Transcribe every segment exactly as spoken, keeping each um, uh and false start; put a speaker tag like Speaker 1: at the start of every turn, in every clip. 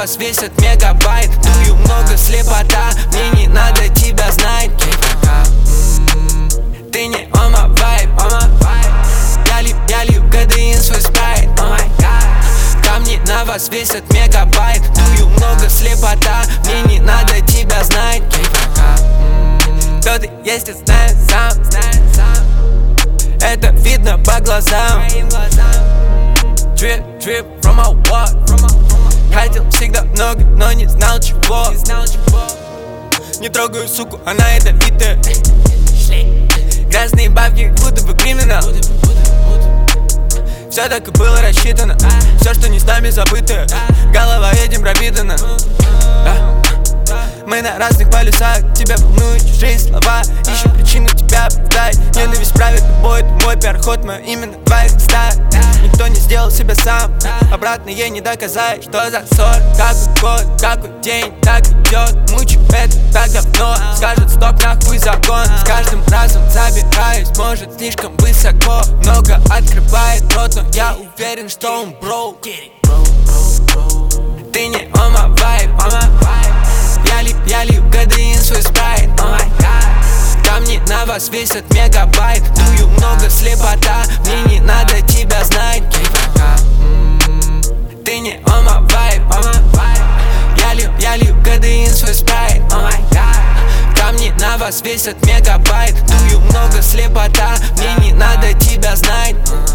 Speaker 1: вас весят мегабайт. Дую много, слепота, мне не надо тебя знать. Ты не on my vibe, on my vibe. Я лью, я лью кадеин свой спрайт, oh my god. Камни на вас весят мегабайт. Дую много, слепота, мне не надо тебя знать. Кто ты есть, я знаю сам, знаю сам. Это видно по глазам. Drip, drip from my walk. Хотел всегда много, но не знал чего. Не трогаю суку, она ядовитая. Грязные бабки, будто бы криминал. Все так и было рассчитано. Все, что не с нами забыто. Голова этим пропитана. Мы на разных полюсах, тебя волнуют чужие слова. Ищу причину тебя оправдать. Ненависть правит тобой, это мой переход, мое имя на твоих устах. Никто не сделал себя сам, обратно ей не доказать. Что за ссор, какой год, какой день, так идет. Мучу это так давно, скажут стоп, нахуй закон. С каждым разом забираюсь, может слишком высоко. Много открывает рот, но я уверен, что он броу. Ты не on my vibe, on my vibe. Я лью, я лью кадеин свой спрайт, oh my god. Камни на вас весят мегабайт. Дую много, слепота, мне не надо тебя знать. Ты не on my vibe, on my vibe. Я лью, я лью кадеин свой спрайт, oh my god. Камни на вас весят мегабайт. Дую много, слепота, мне не надо тебя знать.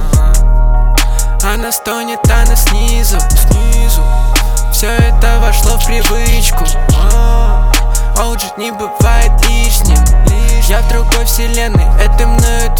Speaker 1: Она стонет, она снизу, снизу. Все это вошло в привычку. Олджит не бывает лишним. Я в другой вселенной, это мною